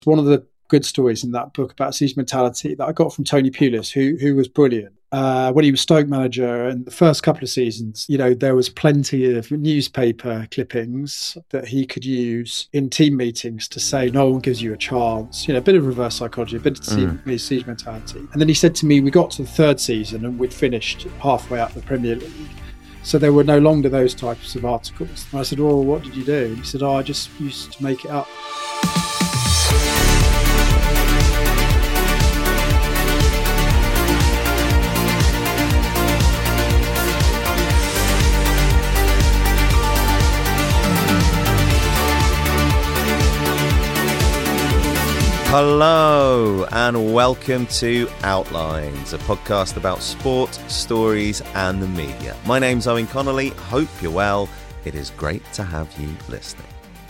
One of the good stories in that book about siege mentality that I got from Tony Pulis, who was brilliant. When he was Stoke manager in the first couple of seasons, there was plenty of newspaper clippings that he could use in team meetings to say, no one gives you a chance, a bit of reverse psychology, a bit of siege mentality. And then he said to me, we got to the third season and we'd finished halfway up the Premier League. So there were no longer those types of articles. And I said, well, what did you do? And he said, I just used to make it up. Hello and welcome to Outlines, a podcast about sport, stories and the media. My name's Owen Connolly, hope you're well. It is great to have you listening.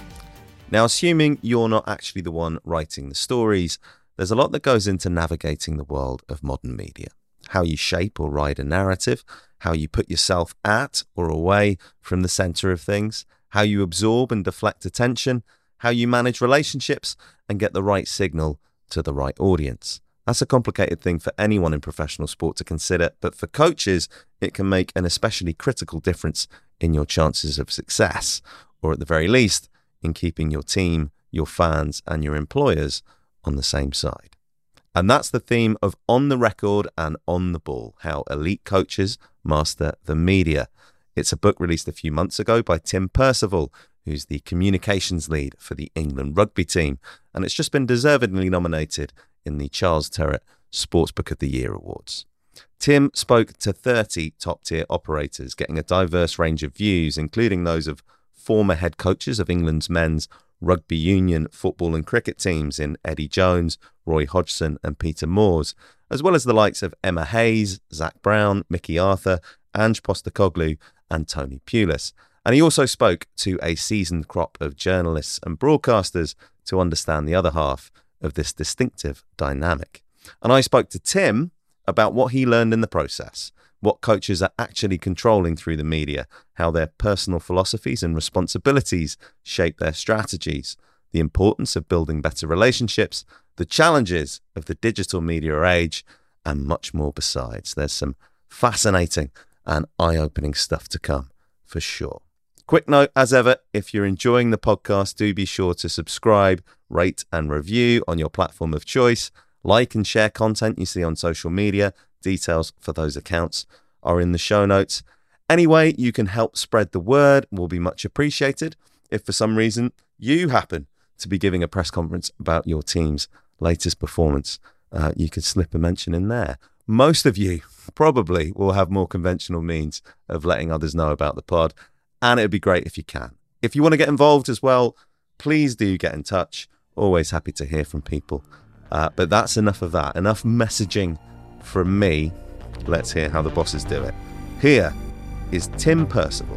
Now, assuming you're not actually the one writing the stories, there's a lot that goes into navigating the world of modern media. How you shape or ride a narrative, how you put yourself at or away from the centre of things, how you absorb and deflect attention, how you manage relationships and get the right signal to the right audience. That's a complicated thing for anyone in professional sport to consider, but for coaches, it can make an especially critical difference in your chances of success, or at the very least, in keeping your team, your fans, and your employers on the same side. And that's the theme of On the Record and On the Ball, How Elite Coaches Master the Media. It's a book released a few months ago by Tim Percival, who's the communications lead for the England rugby team, and it's just been deservedly nominated in the Charles Terrett Sportsbook of the Year Awards. Tim spoke to 30 top-tier operators, getting a diverse range of views, including those of former head coaches of England's men's rugby union, football and cricket teams in Eddie Jones, Roy Hodgson and Peter Moores, as well as the likes of Emma Hayes, Zach Brown, Mickey Arthur, Ange Postecoglou and Tony Pulis. And he also spoke to a seasoned crop of journalists and broadcasters to understand the other half of this distinctive dynamic. And I spoke to Tim about what he learned in the process, what coaches are actually controlling through the media, how their personal philosophies and responsibilities shape their strategies, the importance of building better relationships, the challenges of the digital media age, and much more besides. There's some fascinating and eye-opening stuff to come, for sure. Quick note, as ever, if you're enjoying the podcast, do be sure to subscribe, rate and review on your platform of choice. Like and share content you see on social media. Details for those accounts are in the show notes. Anyway, you can help spread the word, will be much appreciated. If for some reason you happen to be giving a press conference about your team's latest performance, you could slip a mention in there. Most of you probably will have more conventional means of letting others know about the pod. And it'd be great if you can. If you want to get involved as well, please do get in touch. Always happy to hear from people. But that's enough of that. Enough messaging from me. Let's hear how the bosses do it. Here is Tim Percival.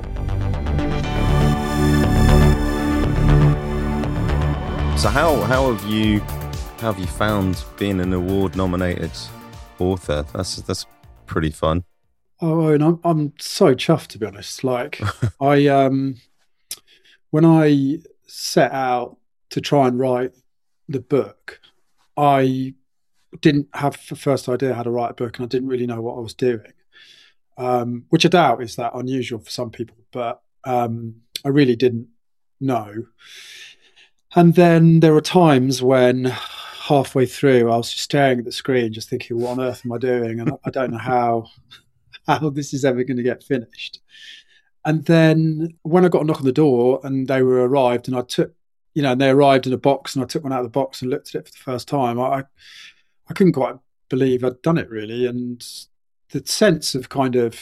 So how have you found being an award-nominated author? That's pretty fun. Oh, and I'm so chuffed, to be honest. Like, when I set out to try and write the book, I didn't have the first idea how to write a book, and I didn't really know what I was doing, which I doubt is that unusual for some people, but I really didn't know. And then there were times when halfway through I was just staring at the screen, just thinking, what on earth am I doing? And I don't know how this is ever going to get finished. And then when I got a knock on the door and they were arrived, and I took, and they arrived in a box, and I took one out of the box and looked at it for the first time, I couldn't quite believe I'd done it, really. And the sense of kind of,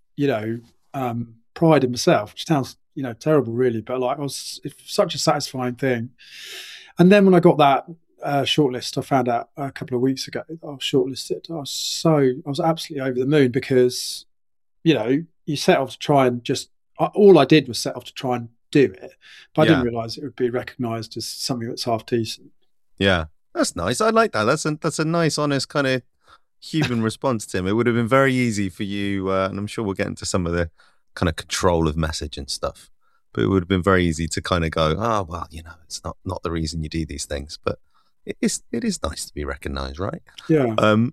pride in myself, which sounds, terrible really, but it's such a satisfying thing. And then when I got that shortlist, I found out a couple of weeks ago that I was shortlisted. I was absolutely over the moon because, you set off to try and all I did was set off to try and do it, but I didn't realise it would be recognised as something that's half decent. Yeah, that's nice. I like that. That's a nice, honest kind of human response, Tim. It would have been very easy for you, and I'm sure we'll get into some of the kind of control of message and stuff, but it would have been very easy to kind of go, oh, well, it's not the reason you do these things. But it is nice to be recognised, right? Yeah.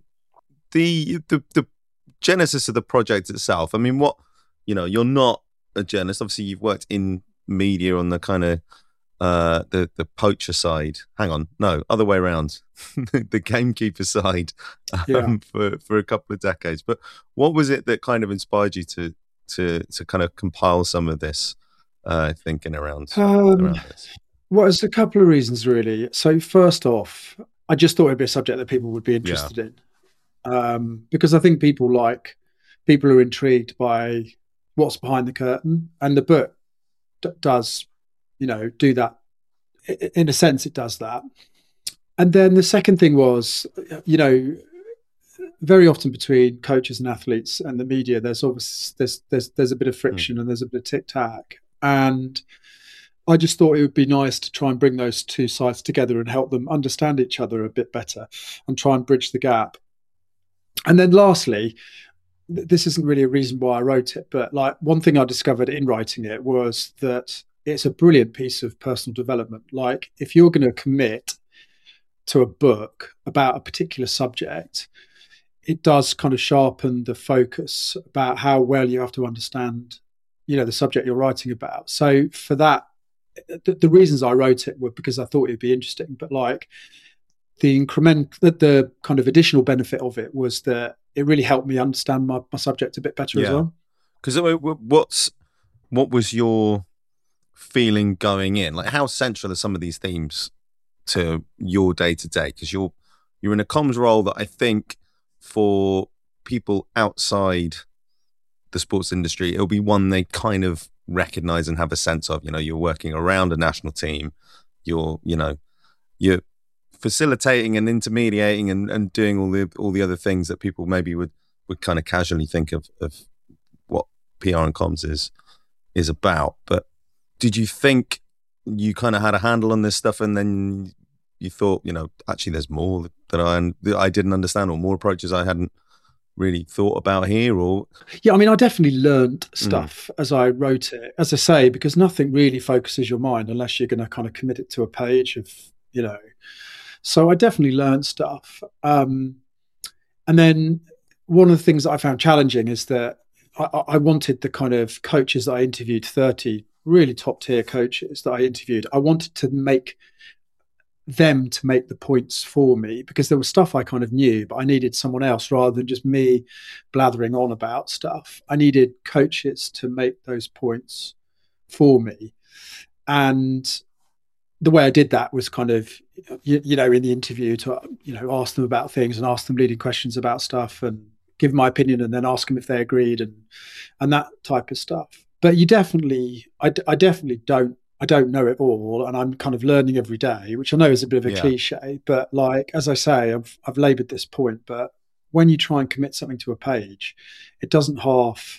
The genesis of the project itself. I mean, you're not a journalist. Obviously, you've worked in media on the kind of the poacher side. Hang on, no, other way around. The gamekeeper side Yeah. for a couple of decades. But what was it that kind of inspired you to kind of compile some of this thinking around Um, this? well, there's a couple of reasons, really. So, first off, I just thought it'd be a subject that people would be Yeah, interested in, because I think people are intrigued by what's behind the curtain, and the book does, do that. In a sense, it does that. And then the second thing was, you know, very often between coaches and athletes and the media, there's obviously there's a bit of mm. friction and there's a bit of tic tac, and I just thought it would be nice to try and bring those two sides together and help them understand each other a bit better and try and bridge the gap. And then lastly, this isn't really a reason why I wrote it, but like one thing I discovered in writing it was that it's a brilliant piece of personal development. Like if you're going to commit to a book about a particular subject, it does kind of sharpen the focus about how well you have to understand, the subject you're writing about. So for that, the reasons I wrote it were because I thought it'd be interesting, but like the kind of additional benefit of it was that it really helped me understand my subject a bit better as Yeah. well. Because what was your feeling going in? Like, how central are some of these themes to your day to day? Because you're in a comms role that I think for people outside the sports industry, it'll be one they kind of recognize and have a sense of. You're working around a national team. You're facilitating and intermediating and doing all the other things that people maybe would kind of casually think of what PR and comms is about. But did you think you kind of had a handle on this stuff, and then you thought, actually there's more that I didn't understand, or more approaches I hadn't really thought about here? Or Yeah, I mean, I definitely learned stuff as I wrote it, as I say, because nothing really focuses your mind unless you're going to kind of commit it to a page of, So I definitely learned stuff. And then one of the things that I found challenging is that I wanted the kind of coaches that I interviewed, 30 really top tier coaches that I interviewed, I wanted to make them to make the points for me, because there was stuff I kind of knew, but I needed someone else rather than just me blathering on about stuff. I needed coaches to make those points for me. And the way I did that was kind of, in the interview to, ask them about things and ask them leading questions about stuff and give my opinion and then ask them if they agreed and that type of stuff. But I definitely don't know it all, and I'm kind of learning every day, which I know is a bit of a cliche, but like, as I say, I've labored this point, but when you try and commit something to a page, it doesn't half,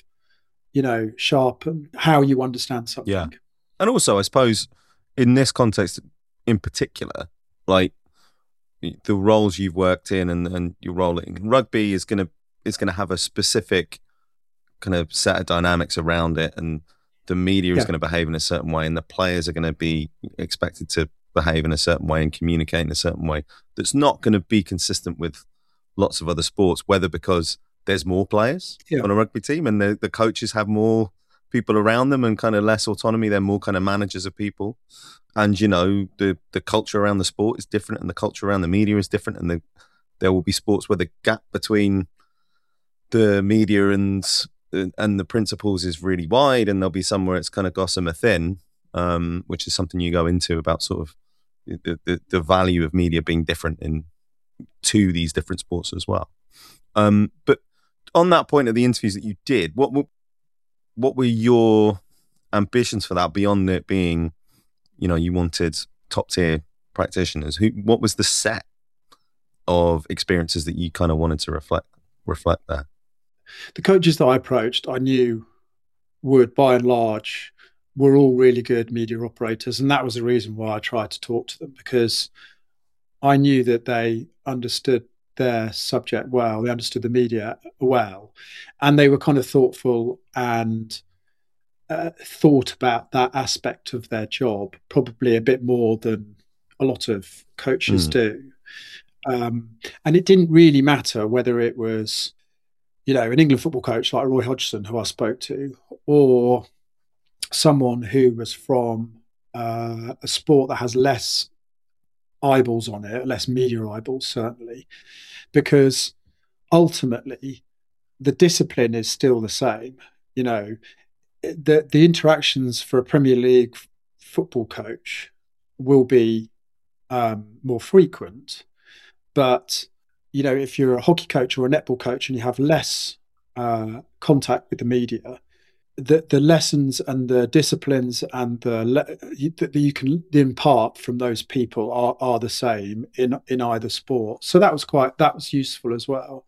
sharpen how you understand something. Yeah. And also, I suppose, in this context in particular, like the roles you've worked in and your role in rugby is going to have a specific kind of set of dynamics around it, and the media is going to behave in a certain way, and the players are going to be expected to behave in a certain way and communicate in a certain way that's not going to be consistent with lots of other sports, whether because there's more players on a rugby team and the coaches have more people around them and kind of less autonomy. They're more kind of managers of people. And, the culture around the sport is different, and the culture around the media is different. And there will be sports where the gap between the media and the principles is really wide, and there'll be somewhere it's kind of gossamer thin, which is something you go into about sort of the value of media being different to these different sports as well. But on that point of the interviews that you did, what were your ambitions for that beyond it being, you wanted top tier practitioners? What was the set of experiences that you kind of wanted to reflect there? The coaches that I approached, I knew would, by and large, were all really good media operators. And that was the reason why I tried to talk to them, because I knew that they understood their subject well, they understood the media well, and they were kind of thoughtful and thought about that aspect of their job probably a bit more than a lot of coaches do. And it didn't really matter whether it was, an England football coach like Roy Hodgson, who I spoke to, or someone who was from a sport that has less eyeballs on it, less media eyeballs, certainly, because ultimately the discipline is still the same. The interactions for a Premier League football coach will be more frequent, but if you're a hockey coach or a netball coach and you have less contact with the media, the lessons and the disciplines and that you can impart from those people are the same in either sport. So that was useful as well.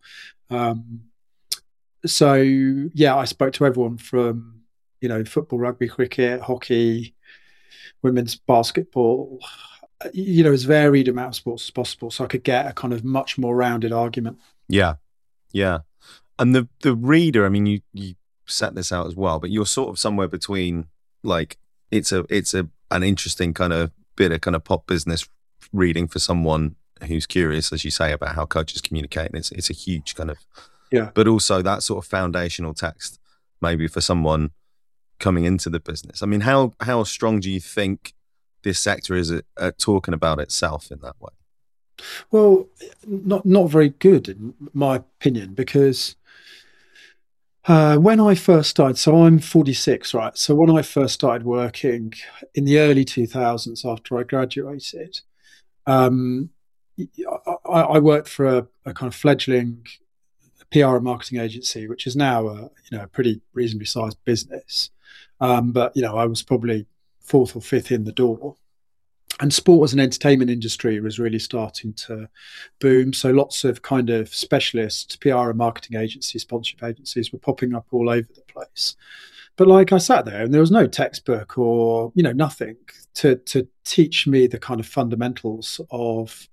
So yeah, I spoke to everyone from football, rugby, cricket, hockey, women's basketball, as varied amount of sports as possible, so I could get a kind of much more rounded argument. Yeah. And the reader, I mean, you set this out as well, but you're sort of somewhere between, like, it's an interesting kind of bit of kind of pop business reading for someone who's curious, as you say, about how coaches communicate, and it's a huge kind of, but also that sort of foundational text maybe for someone coming into the business. I mean, how strong do you think this sector is at talking about itself in that way? Well, not very good in my opinion, because when I first started, so I'm 46, right? So when I first started working in the early 2000s after I graduated, I worked for a kind of fledgling PR and marketing agency, which is now a pretty reasonably sized business. But I was probably fourth or fifth in the door. And sport as an entertainment industry was really starting to boom. So lots of kind of specialist PR and marketing agencies, sponsorship agencies were popping up all over the place. But like, I sat there and there was no textbook or, nothing to teach me the kind of fundamentals of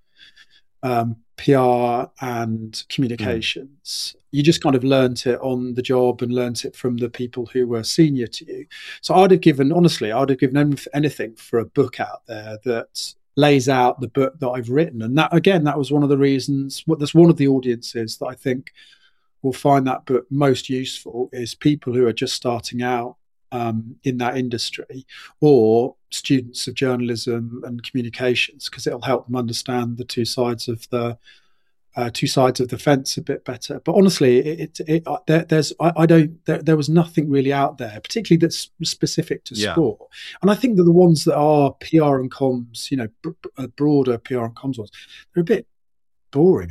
PR and communications. You just kind of learnt it on the job and learnt it from the people who were senior to you. So I'd have given anything for a book out there that lays out the book that I've written. And that was one of the reasons, that's one of the audiences that I think will find that book most useful, is people who are just starting out in that industry, or students of journalism and communications, because it'll help them understand the two sides of the fence a bit better. But honestly, there was nothing really out there, particularly that's specific to sport. And I think that the ones that are PR and comms, broader PR and comms ones, they're a bit boring.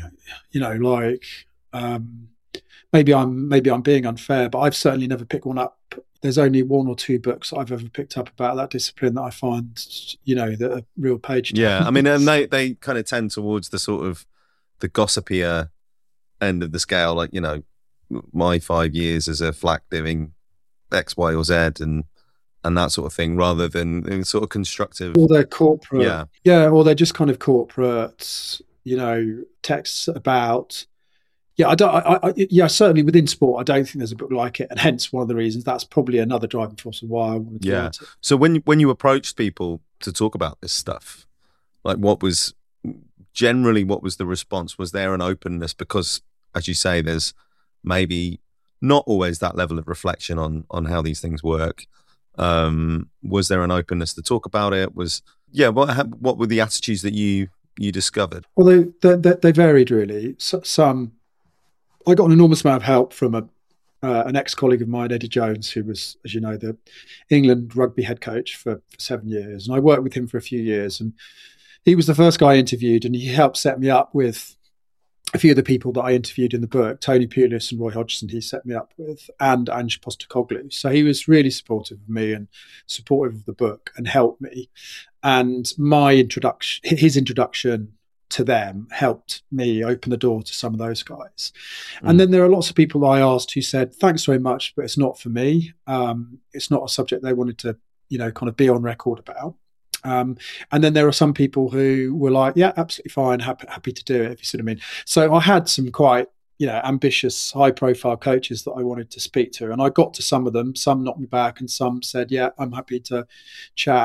Maybe I'm being unfair, but I've certainly never picked one up. There's only one or two books I've ever picked up about that discipline that I find, that are real page turns. Yeah, I mean, and they kind of tend towards the sort of the gossipier end of the scale, like, my 5 years as a flack doing X, Y, or Z, and that sort of thing, rather than sort of constructive. Or they're corporate. Yeah, or they're just kind of corporate, texts about. Certainly within sport, I don't think there's a book like it, and hence one of the reasons. That's probably another driving force of why I wanted to write it. So when you approached people to talk about this stuff, like, what was the response? Was there an openness? Because, as you say, there's maybe not always that level of reflection on how these things work. Was there an openness to talk about it? What were the attitudes that you discovered? Well, they varied really. Some. I got an enormous amount of help from an ex-colleague of mine, Eddie Jones, who was, as you know, the England rugby head coach for 7 years. And I worked with him for a few years. And he was the first guy I interviewed, and he helped set me up with a few of the people that I interviewed in the book. Tony Pulis and Roy Hodgson, he set me up with, and Ange Postecoglou. So he was really supportive of me and supportive of the book and helped me. And his introduction to them helped me open the door to some of those guys. And then there are lots of people I asked who said, thanks very much, but it's not for me. It's not a subject they wanted to, kind of be on record about. And then there are some people who were like, yeah, absolutely fine, happy to do it, if you see what I mean. So I had some quite, ambitious, high profile coaches that I wanted to speak to. And I got to some of them, some knocked me back and some said, yeah, I'm happy to chat.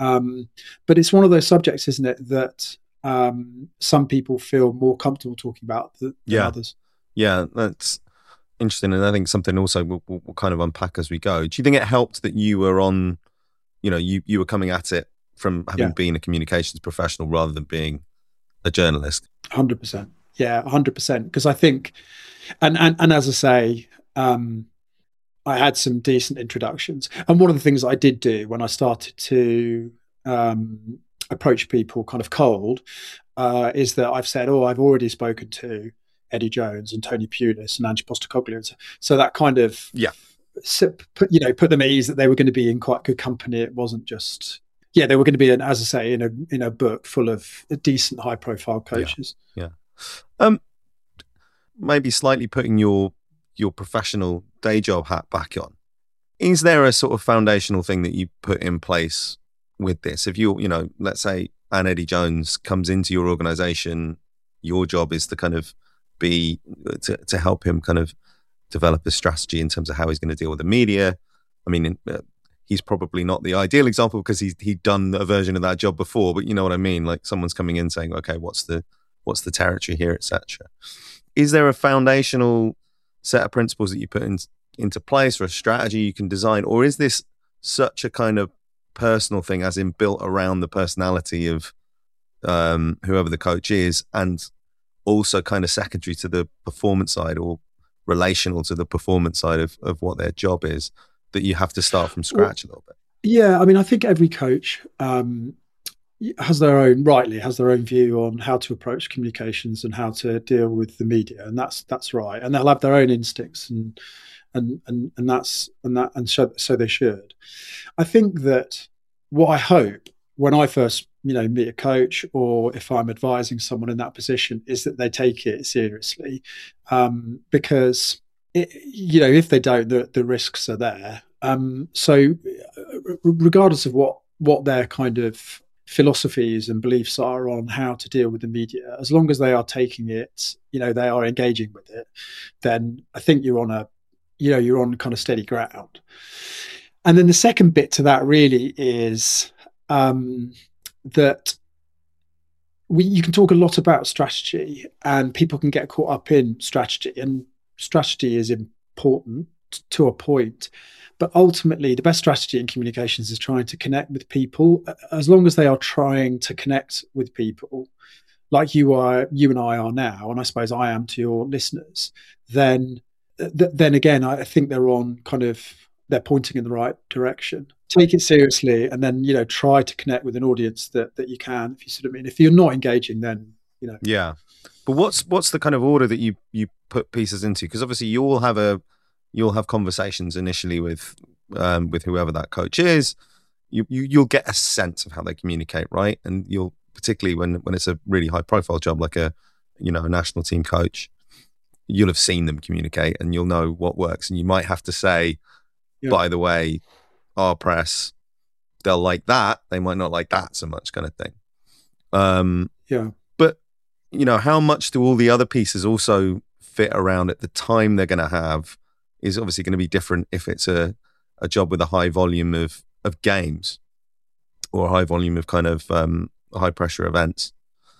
But it's one of those subjects, isn't it, that some people feel more comfortable talking about than others. Yeah, that's interesting. And I think something also we'll kind of unpack as we go. Do you think it helped that you were on, you were coming at it from having been a communications professional rather than being a journalist? 100%. Yeah, 100%. Because I think, and as I say, I had some decent introductions. And one of the things I did do when I started to approach people kind of cold is that I've said, I've already spoken to Eddie Jones and Tony Pulis and Ange Postecoglou. So that kind of put them at ease that they were going to be in quite good company. It wasn't just they were going to be, as I say, in a book full of decent, high profile coaches. Yeah. Maybe slightly putting your professional day job hat back on. Is there a sort of foundational thing that you put in place with this? If let's say an Eddie Jones comes into your organization, your job is to kind of be to help him kind of develop a strategy in terms of how he's going to deal with the media. I mean, he's probably not the ideal example because he'd done a version of that job before, but you know what I mean? Like someone's coming in saying, okay, what's the territory here, etc. Is there a foundational set of principles that you put into place or a strategy you can design? Or is this such a kind of personal thing, as in built around the personality of whoever the coach is, and also kind of secondary to the performance side or relational to the performance side of what their job is, that you have to start from scratch a little bit? Yeah, I mean, I think every coach has their own view on how to approach communications and how to deal with the media, and that's right. And they'll have their own instincts, and so they should. I think that what I hope when I first meet a coach, or if I'm advising someone in that position, is that they take it seriously, because if they don't, the risks are there. So regardless of what their kind of philosophies and beliefs are on how to deal with the media, as long as they are taking it, they are engaging with it, then I think you're on kind of steady ground. And then the second bit to that really is that you can talk a lot about strategy, and people can get caught up in strategy, and strategy is important to a point. But ultimately, the best strategy in communications is trying to connect with people. As long as they are trying to connect with people, like you and I are now, and I suppose I am to your listeners, then again, I think they're pointing in the right direction. Take it seriously, and then try to connect with an audience that you can. If you see what I mean. If you're not engaging, then Yeah, but what's the kind of order that you put pieces into? Because obviously you'll have conversations initially with whoever that coach is. You'll get a sense of how they communicate, right? And you'll, particularly when it's a really high profile job like a national team coach, you'll have seen them communicate and you'll know what works. And you might have to say, by the way, our press, they'll like that, they might not like that so much, kind of thing. But how much do all the other pieces also fit around it? The time they're going to have is obviously going to be different if it's a job with a high volume of games or a high volume of kind of high pressure events,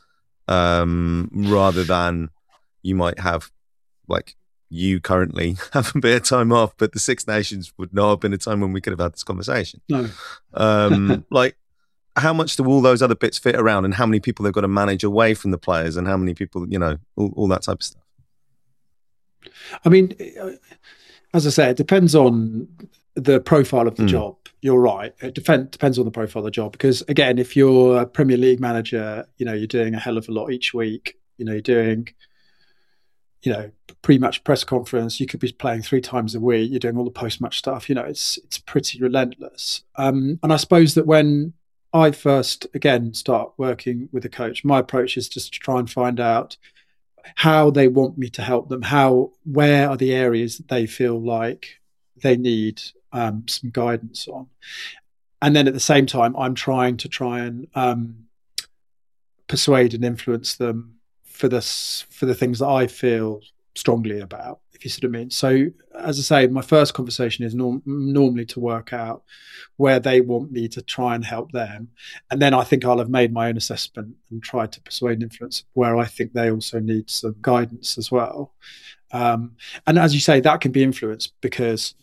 rather than you might have, like you currently have a bit of time off, but the Six Nations would not have been a time when we could have had this conversation. No. Like, how much do all those other bits fit around, and how many people they've got to manage away from the players, and how many people, all that type of stuff? I mean, as I say, it depends on the profile of the job. You're right. It depends on the profile of the job, because again, if you're a Premier League manager, you're doing a hell of a lot each week. You're doing, pre-match press conference. You could be playing 3 times a week. You're doing all the post-match stuff. It's pretty relentless. And I suppose that when I first again start working with a coach, my approach is just to try and find out how they want me to help them. Where are the areas that they feel like they need some guidance on, and then at the same time, I'm trying and persuade and influence them for the things that I feel strongly about, if you see what I mean. So, as I say, my first conversation is normally to work out where they want me to try and help them. And then I think I'll have made my own assessment and tried to persuade and influence where I think they also need some guidance as well. And as you say, that can be influenced because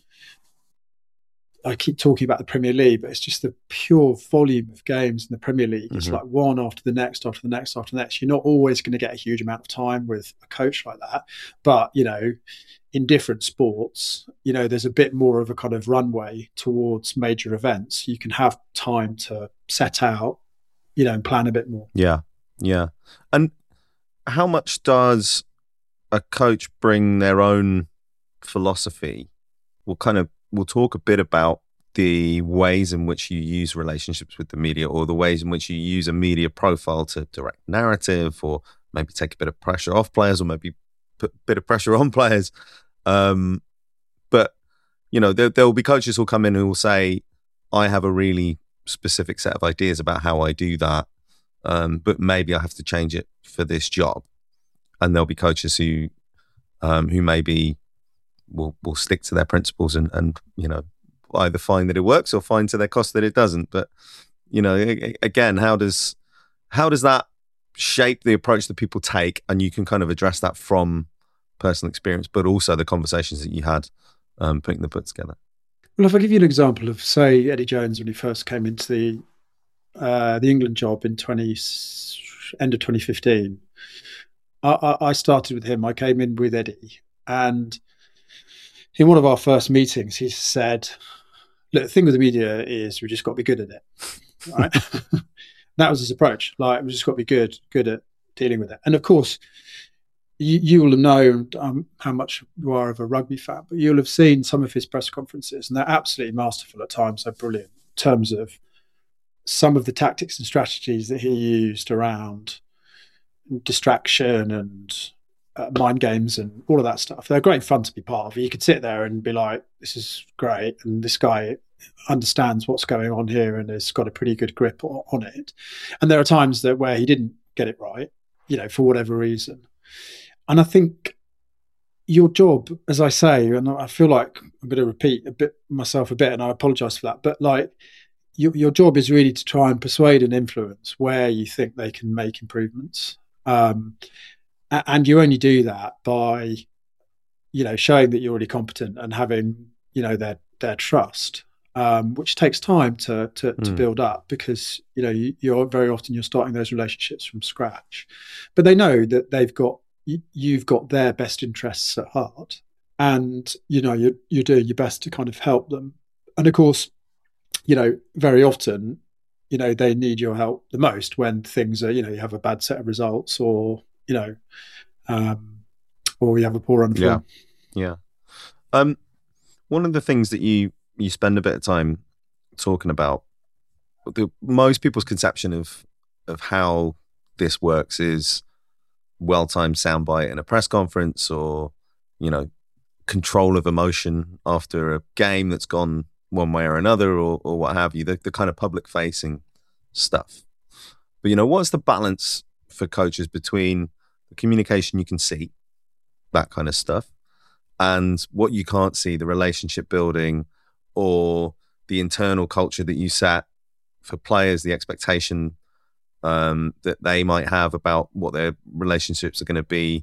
I keep talking about the Premier League, but it's just the pure volume of games in the Premier League. It's like one after the next, after the next, after the next. You're not always going to get a huge amount of time with a coach like that. But, in different sports, there's a bit more of a kind of runway towards major events. You can have time to set out, and plan a bit more. Yeah. Yeah. And how much does a coach bring their own philosophy? We'll talk a bit about the ways in which you use relationships with the media, or the ways in which you use a media profile to direct narrative, or maybe take a bit of pressure off players, or maybe put a bit of pressure on players. But, there will be coaches who'll come in who will say, I have a really specific set of ideas about how I do that, but maybe I have to change it for this job. And there'll be coaches who maybe will stick to their principles and either find that it works or find to their cost that it doesn't. But again, how does that shape the approach that people take? And you can kind of address that from personal experience, but also the conversations that you had putting the book together. Well, if I give you an example of, say, Eddie Jones when he first came into the England job in end of 2015, I started with him. I came in with Eddie, and in one of our first meetings, he said, look, the thing with the media is we just got to be good at it. Right? That was his approach. Like, we just got to be good at dealing with it. And of course, you will know how much you are of a rugby fan, but you'll have seen some of his press conferences, and they're absolutely masterful at times. They're brilliant in terms of some of the tactics and strategies that he used around distraction and mind games and all of that stuff. They're great fun to be part of. You could sit there and be like, this is great, and this guy understands what's going on here and has got a pretty good grip on it. And there are times where he didn't get it right, for whatever reason. And I think your job, as I say, and I feel like I'm going to repeat myself a bit, and I apologize for that, but like your job is really to try and persuade and influence where you think they can make improvements. And you only do that by, showing that you're already competent and having, their trust, which takes time to build up, because, you're very often you're starting those relationships from scratch. But they know that you've got their best interests at heart, and, you're doing your best to kind of help them. And of course, very often, they need your help the most when things are, you have a bad set of results, or or you have a poor run. Yeah. One of the things that you spend a bit of time talking about, most people's conception of how this works is well-timed soundbite in a press conference, or control of emotion after a game that's gone one way or another, or what have you, the kind of public-facing stuff. But what's the balance for coaches between the communication you can see, that kind of stuff, and what you can't see, the relationship building or the internal culture that you set for players, the expectation that they might have about what their relationships are going to be,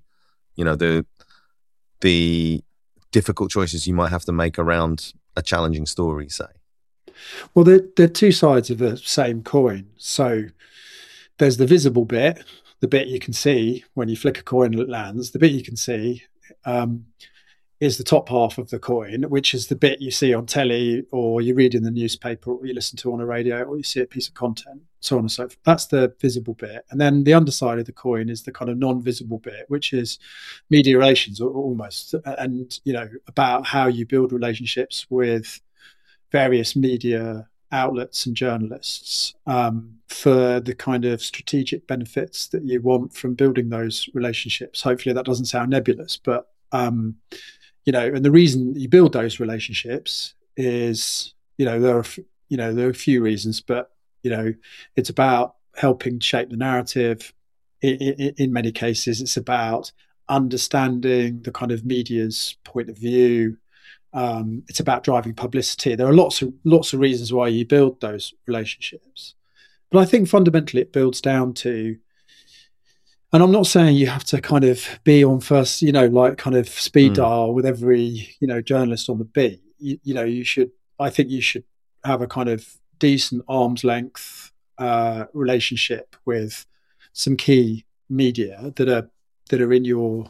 the difficult choices you might have to make around a challenging story, say? Well, they're two sides of the same coin. So there's the visible bit, the bit you can see when you flick a coin and it lands. The bit you can see is the top half of the coin, which is the bit you see on telly, or you read in the newspaper, or you listen to on a radio, or you see a piece of content, so on and so forth. That's the visible bit. And then the underside of the coin is the kind of non-visible bit, which is media relations, almost, and about how you build relationships with various media outlets and journalists for the kind of strategic benefits that you want from building those relationships. Hopefully that doesn't sound nebulous, but and the reason you build those relationships is, there are a few reasons, but it's about helping shape the narrative. In many cases, it's about understanding the kind of media's point of view. It's about driving publicity. There are lots of reasons why you build those relationships, but I think fundamentally it builds down to. And I'm not saying you have to kind of be on first, like kind of speed dial with every, journalist on the beat. You should. I think you should have a kind of decent arm's length relationship with some key media that are in your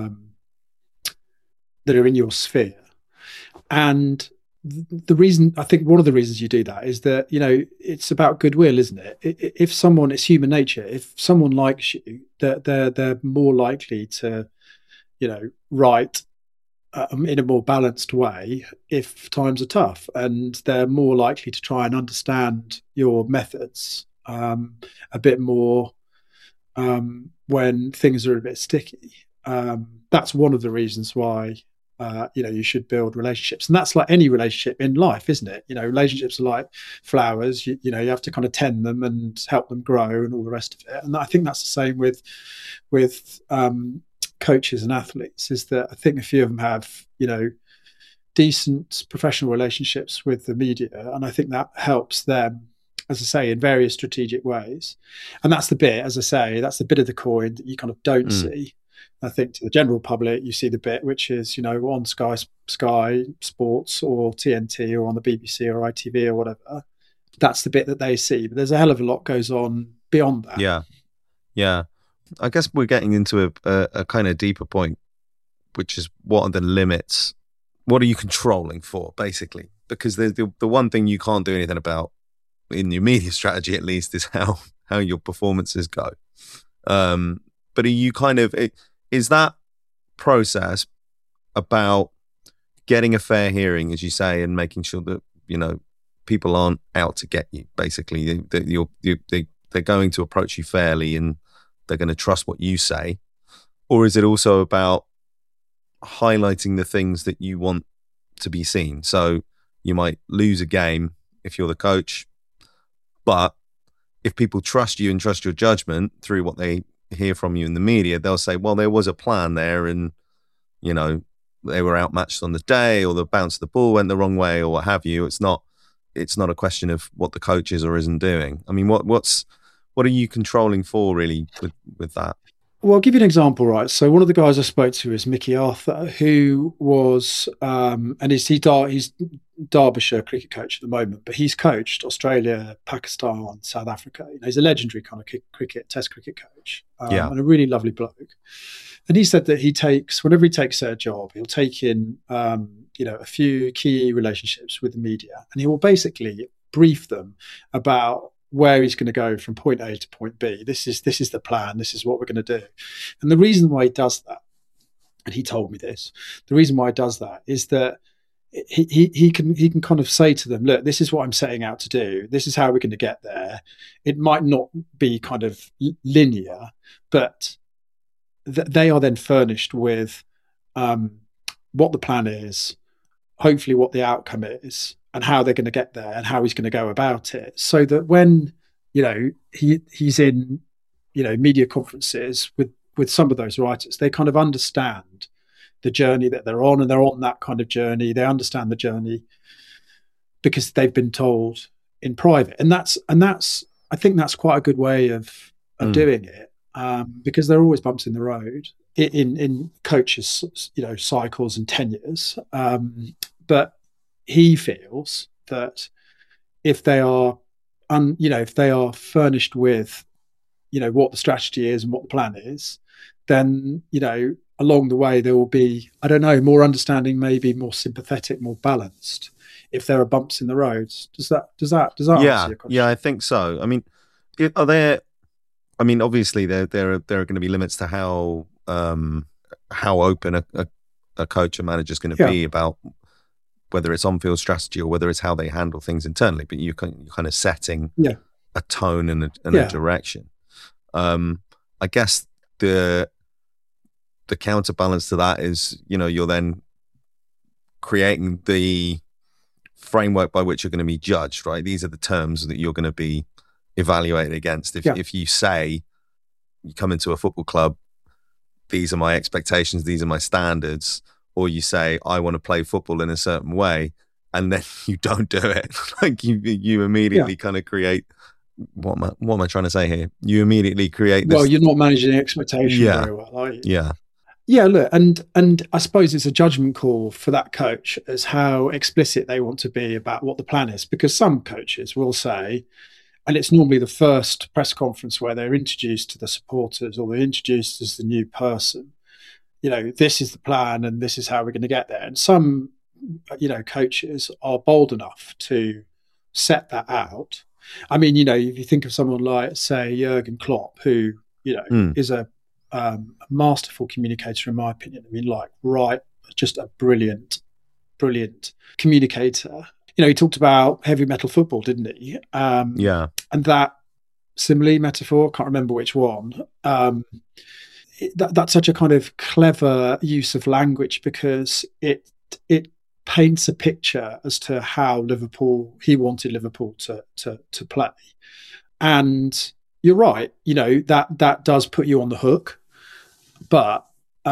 sphere. And the reason, I think one of the reasons you do that is that, it's about goodwill, isn't it? If someone, it's human nature. If someone likes you, they're more likely to, write in a more balanced way if times are tough, and they're more likely to try and understand your methods a bit more when things are a bit sticky. That's one of the reasons why you should build relationships, and that's like any relationship in life, isn't it? Relationships are like flowers. You have to kind of tend them and help them grow and all the rest of it. And I think that's the same with coaches and athletes. Is that I think a few of them have decent professional relationships with the media, and I think that helps them, as I say, in various strategic ways. And that's the bit, as I say, that's the bit of the coin that you kind of don't see. I think to the general public, you see the bit which is, on Sky Sports or TNT or on the BBC or ITV or whatever. That's the bit that they see. But there's a hell of a lot goes on beyond that. Yeah. I guess we're getting into a kind of deeper point, which is what are the limits? What are you controlling for, basically? Because the one thing you can't do anything about in your media strategy, at least, is how your performances go. But are you kind of... Is that process about getting a fair hearing, as you say, and making sure that, people aren't out to get you, basically, that they're going to approach you fairly and they're going to trust what you say? Or is it also about highlighting the things that you want to be seen? So you might lose a game if you're the coach, but if people trust you and trust your judgment through what they hear from you in the media, they'll say, well, there was a plan there, and they were outmatched on the day, or the bounce of the ball went the wrong way, or what have you. It's not a question of what the coach is or isn't doing. I mean, what are you controlling for, really, with that? Well, I'll give you an example, right? So one of the guys I spoke to is Mickey Arthur, who was, and he's Derbyshire cricket coach at the moment, but he's coached Australia, Pakistan, South Africa. He's a legendary kind of test cricket coach, and a really lovely bloke. And he said that whenever he takes a job, he'll take in, a few key relationships with the media, and he will basically brief them about where he's going to go from point A to point B. This is the plan. This is what we're going to do. And the reason why he does that, and he told me this, the reason why he does that is that he can kind of say to them, look, this is what I'm setting out to do. This is how we're going to get there. It might not be kind of linear, but they are then furnished with what the plan is, hopefully what the outcome is, and how they're going to get there and how he's going to go about it. So that when, he's in, media conferences with some of those writers, they kind of understand the journey that they're on, and they're on that kind of journey. They understand the journey because they've been told in private. And I think that's quite a good way of doing it, because there are always bumps in the road in coaches, cycles and tenures. But he feels that if they are, if they are furnished with, what the strategy is and what the plan is, then, along the way there will be, I don't know, more understanding, maybe more sympathetic, more balanced. If there are bumps in the roads, does that answer your question? Yeah, I think so. I mean, are there? I mean, obviously there are going to be limits to how open a coach or manager is going to be about whether it's on-field strategy or whether it's how they handle things internally. But you're kind of setting a tone and a direction. I guess the counterbalance to that is, you're then creating the framework by which you're going to be judged, right? These are the terms that you're going to be evaluated against. If you say you come into a football club, these are my expectations, these are my standards, or you say, I want to play football in a certain way, and then you don't do it. Like you immediately kind of create, what am I trying to say here? You immediately create this. Well, you're not managing the expectation Yeah. very well, are you? Yeah. Yeah, look, and I suppose it's a judgment call for that coach as how explicit they want to be about what the plan is, because some coaches will say, and it's normally the first press conference where they're introduced to the supporters or they're introduced as the new person, this is the plan and this is how we're going to get there. And some, coaches are bold enough to set that out. I mean, if you think of someone like, say, Jurgen Klopp, who, is a masterful communicator, in my opinion. I mean, just a brilliant communicator. He talked about heavy metal football, didn't he? Yeah. And that simile metaphor, can't remember which one. That's such a kind of clever use of language because it paints a picture as to how he wanted Liverpool to play. And you're right, that does put you on the hook, but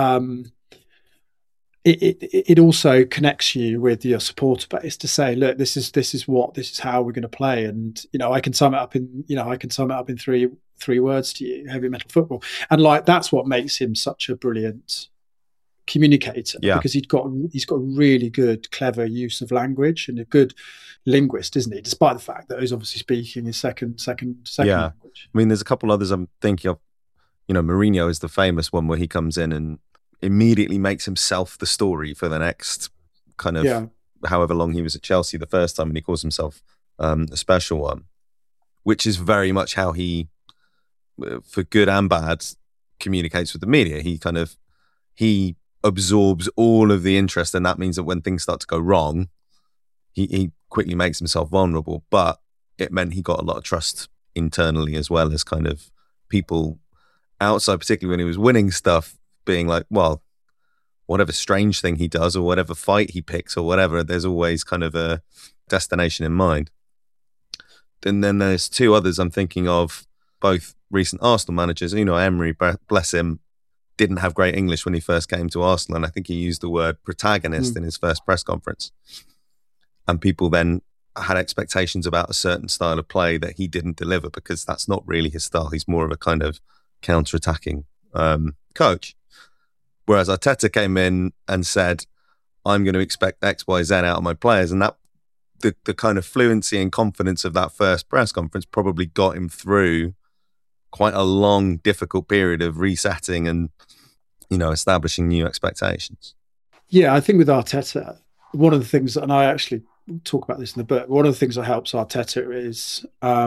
it also connects you with your supporter base to say, look, this is how we're going to play, and I can sum it up in three words to you: heavy metal football. And that's what makes him such a brilliant communicator, because he's got really good, clever use of language and a good linguist, isn't he? Despite the fact that he's obviously speaking his second language. I mean, there's a couple others I'm thinking of. Mourinho is the famous one where he comes in and immediately makes himself the story for the next kind of however long he was at Chelsea the first time, and he calls himself a special one, which is very much how he, for good and bad, communicates with the media. He absorbs all of the interest, and that means that when things start to go wrong, he quickly makes himself vulnerable. But it meant he got a lot of trust internally, as well as kind of people outside, particularly when he was winning stuff, being like, well, whatever strange thing he does or whatever fight he picks or whatever, there's always kind of a destination in mind. And then there's two others I'm thinking of, both recent Arsenal managers. Emery, bless him, didn't have great English when he first came to Arsenal, and I think he used the word protagonist in his first press conference. And people then had expectations about a certain style of play that he didn't deliver, because that's not really his style. He's more of a kind of counter-attacking coach. Whereas Arteta came in and said, I'm going to expect X, Y, Z out of my players. And that the kind of fluency and confidence of that first press conference probably got him through quite a long, difficult period of resetting and, establishing new expectations. Yeah, I think with Arteta, one of the things, and I actually talk about this in the book, one of the things that helps Arteta is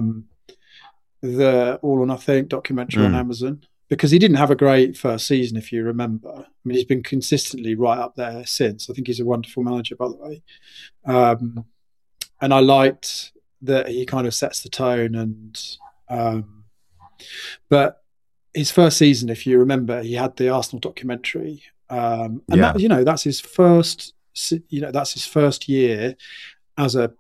the All or Nothing documentary on Amazon, because he didn't have a great first season, if you remember. I mean, he's been consistently right up there since. I think he's a wonderful manager, by the way. And I liked that he kind of sets the tone. And but his first season, if you remember, he had the Arsenal documentary, and that's his first. That's his first year as a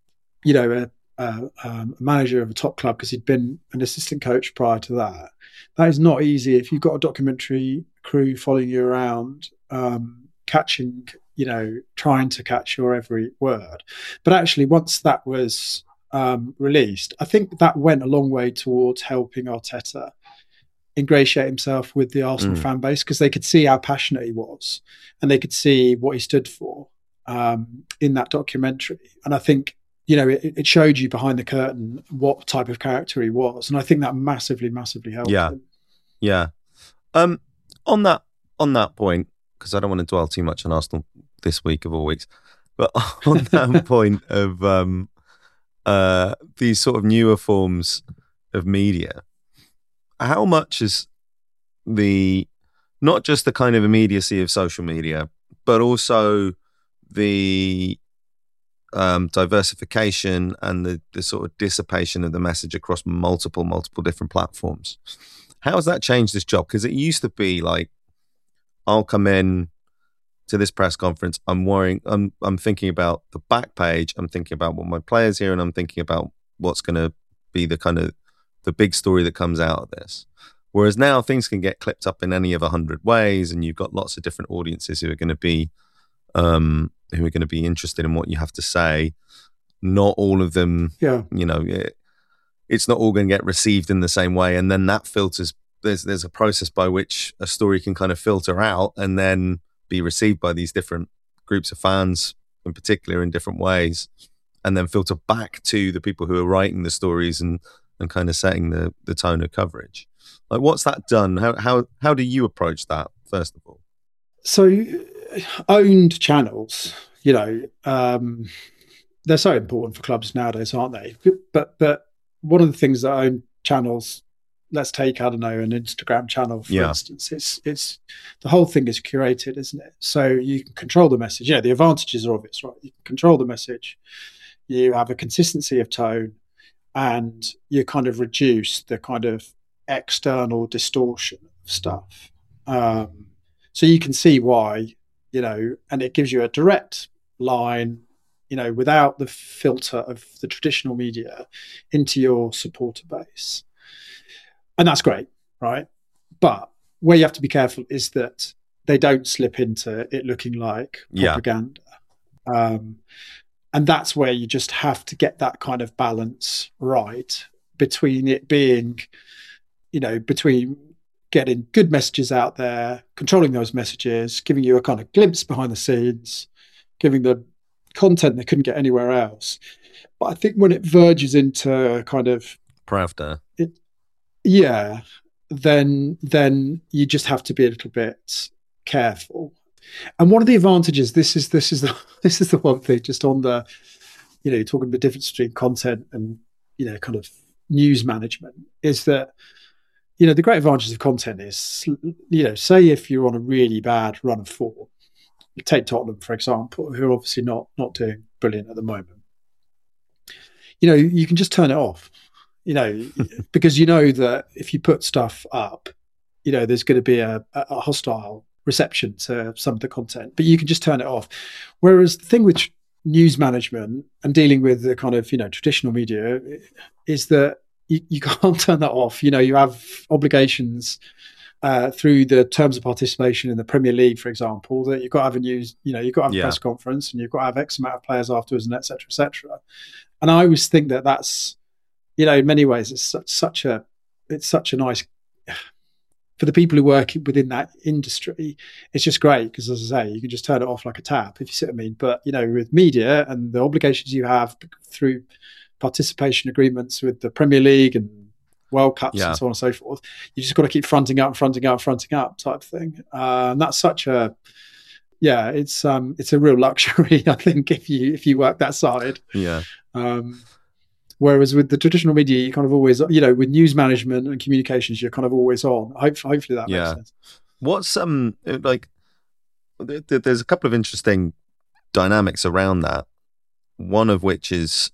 manager of a top club, because he'd been an assistant coach prior to that. That is not easy if you've got a documentary crew following you around, catching, trying to catch your every word. But actually, once that was released, I think that went a long way towards helping Arteta ingratiate himself with the Arsenal fan base, because they could see how passionate he was and they could see what he stood for in that documentary. And I think, it showed you behind the curtain what type of character he was. And I think that massively, massively helped him. Yeah. On that point, because I don't want to dwell too much on Arsenal this week of all weeks, but on that point of these sort of newer forms of media, how much is not just the kind of immediacy of social media, but also the diversification and the sort of dissipation of the message across multiple different platforms? How has that changed this job? Because it used to be like, I'll come in to this press conference, I'm thinking about the back page, I'm thinking about what my players hear, and I'm thinking about what's going to be the kind of the big story that comes out of this. Whereas now things can get clipped up in any of 100 ways, and you've got lots of different audiences who are going to be interested in what you have to say. Not all of them, it's not all going to get received in the same way, and then that filters. There's a process by which a story can kind of filter out and then be received by these different groups of fans, in particular, in different ways, and then filter back to the people who are writing the stories and kind of setting the tone of coverage. Like, what's that done? How do you approach that, first of all? So, owned channels, they're so important for clubs nowadays, aren't they? But one of the things that own channels, let's take, I don't know, an Instagram channel, for instance, it's the whole thing is curated, isn't it? So you can control the message. The advantages are obvious, right? You can control the message. You have a consistency of tone, and you kind of reduce the kind of external distortion of stuff. So you can see why, and it gives you a direct line, without the filter of the traditional media into your supporter base. And that's great, right? But where you have to be careful is that they don't slip into it looking like propaganda. And that's where you just have to get that kind of balance right between it being, between getting good messages out there, controlling those messages, giving you a kind of glimpse behind the scenes, giving the content they couldn't get anywhere else. But I think when it verges into kind of Pravda, then you just have to be a little bit careful. And one of the advantages, this is the one thing, just on the, talking about the difference between content and, kind of news management, is that, the great advantages of content is, say if you're on a really bad run of form, take Tottenham, for example, who are obviously not doing brilliant at the moment. You can just turn it off, because that if you put stuff up, there's going to be a hostile reception to some of the content, but you can just turn it off. Whereas the thing with news management and dealing with the kind of, traditional media is that you can't turn that off. You have obligations through the terms of participation in the Premier League, for example, that you've got to have a news, you've got to have a press conference, and you've got to have X amount of players afterwards, and et cetera, et cetera. And I always think that that's, in many ways, it's such a nice, for the people who work within that industry, it's just great because, as I say, you can just turn it off like a tap, if you see what I mean. But, with media and the obligations you have through participation agreements with the Premier League and World Cups and so on and so forth, you just got to keep fronting up type thing. And that's such a, it's a real luxury, I think, if you work that side. Whereas with the traditional media, you kind of always, with news management and communications, you're kind of always on. Hopefully that makes sense. What's there's a couple of interesting dynamics around that. One of which is,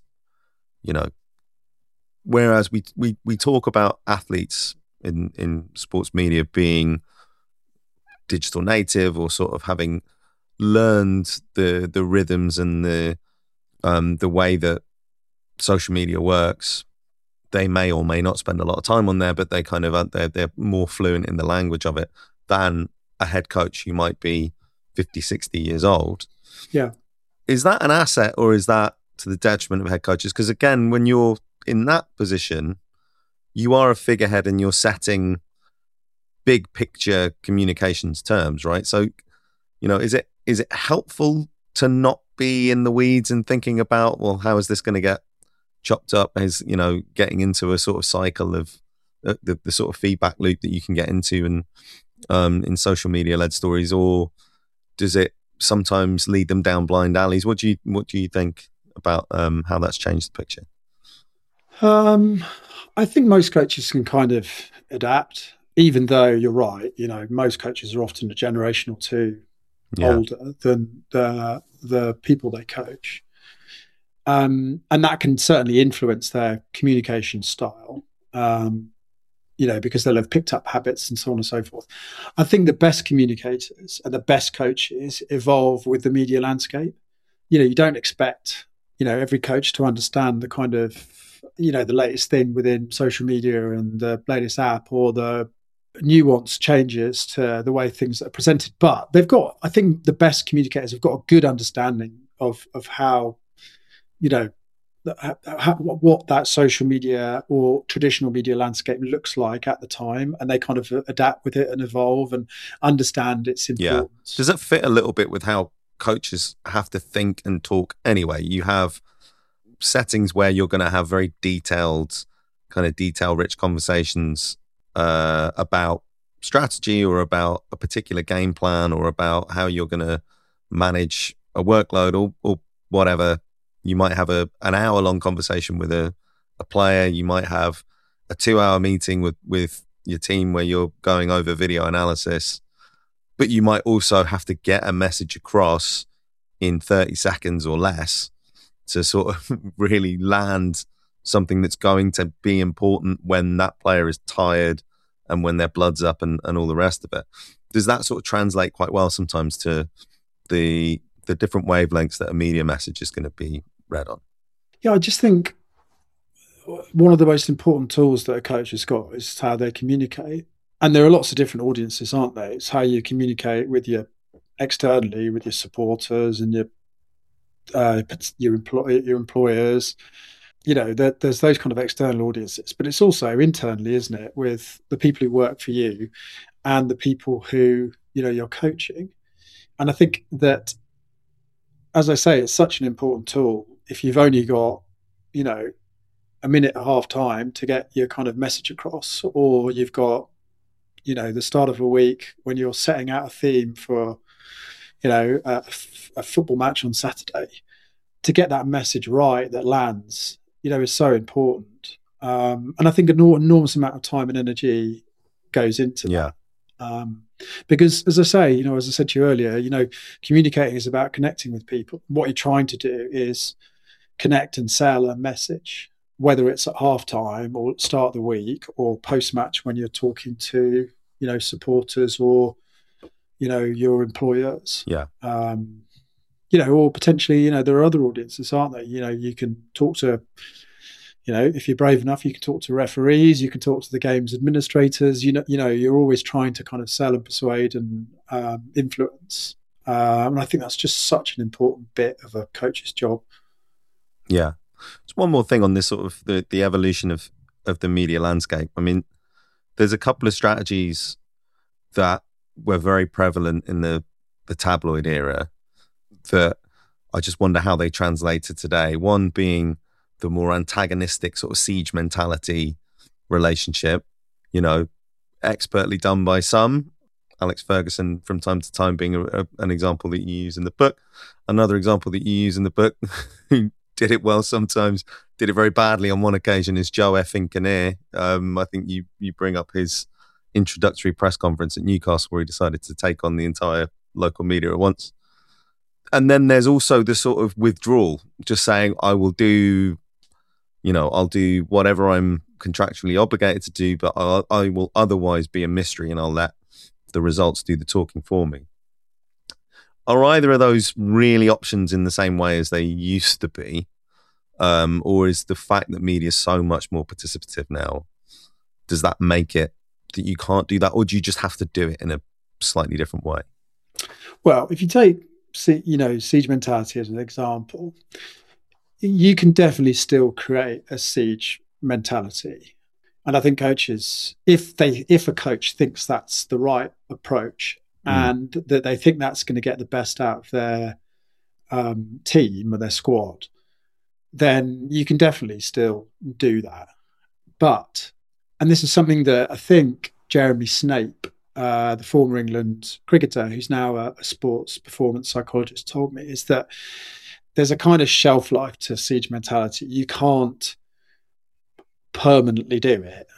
whereas we talk about athletes in sports media being digital native, or sort of having learned the rhythms and the way that social media works, they may or may not spend a lot of time on there, but they kind of they're more fluent in the language of it than a head coach who might be 50, 60 years old. Is that an asset, or is that to the detriment of head coaches? Because again, when you're in that position, you are a figurehead and you're setting big picture communications terms, right? So, is it helpful to not be in the weeds and thinking about, well, how is this going to get chopped up, as getting into a sort of cycle of the sort of feedback loop that you can get into and in social media led stories, or does it sometimes lead them down blind alleys? What do you think about how that's changed the picture? I think most coaches can kind of adapt, even though you're right. Most coaches are often a generation or two older than the people they coach. And that can certainly influence their communication style, because they'll have picked up habits and so on and so forth. I think the best communicators and the best coaches evolve with the media landscape. You don't expect, every coach to understand the kind of, the latest thing within social media and the latest app or the nuanced changes to the way things are presented. But I think the best communicators have got a good understanding of how, what that social media or traditional media landscape looks like at the time, and they kind of adapt with it and evolve and understand its importance. Does it fit a little bit with how coaches have to think and talk anyway? You have settings where you're going to have very detail-rich conversations about strategy or about a particular game plan or about how you're going to manage a workload or whatever. You might have an hour-long conversation with a player. You might have a 2-hour meeting with your team where you're going over video analysis. But you might also have to get a message across in 30 seconds or less to sort of really land something that's going to be important when that player is tired and when their blood's up and all the rest of it. Does that sort of translate quite well sometimes to the different wavelengths that a media message is going to be read on? Yeah, I just think one of the most important tools that a coach has got is how they communicate. And there are lots of different audiences, aren't there? It's how you communicate with externally, with your supporters and your employers. There's those kind of external audiences, but it's also internally, isn't it, with the people who work for you and the people who you're coaching. And I think that, as I say, it's such an important tool. If you've only got a minute and a half time to get your kind of message across, or you've got the start of a week when you're setting out a theme for a football match on Saturday, to get that message right that lands is so important. And I think an enormous amount of time and energy goes into that. Because as I say, as I said to you earlier, communicating is about connecting with people. What you're trying to do is connect and sell a message, whether it's at halftime or at start of the week or post-match when you're talking to, supporters or, your employers. Or potentially, there are other audiences, aren't there? You can talk to, if you're brave enough, you can talk to referees, you can talk to the game's administrators. You're always trying to kind of sell and persuade and influence. And I think that's just such an important bit of a coach's job. Yeah. Just one more thing on this sort of the evolution of the media landscape. I mean, there's a couple of strategies that were very prevalent in the tabloid era that I just wonder how they translated today. One being the more antagonistic sort of siege mentality relationship, expertly done by some. Alex Ferguson from time to time being an example that you use in the book. Another example that you use in the book who did it well sometimes, did it very badly on one occasion, is Joe Effing Kinnear. I think you bring up his introductory press conference at Newcastle where he decided to take on the entire local media at once. And then there's also the sort of withdrawal, just saying, I will do, I'll do whatever I'm contractually obligated to do, but I will otherwise be a mystery and I'll let the results do the talking for me. Are either of those really options in the same way as they used to be? Or is the fact that media is so much more participative now, does that make it that you can't do that? Or do you just have to do it in a slightly different way? Well, if you take siege mentality as an example, you can definitely still create a siege mentality. And I think coaches, if a coach thinks that's the right approach and that they think that's going to get the best out of their team or their squad, then you can definitely still do that. But, and this is something that I think Jeremy Snape, the former England cricketer, who's now a sports performance psychologist, told me, is that there's a kind of shelf life to siege mentality. You can't permanently do it.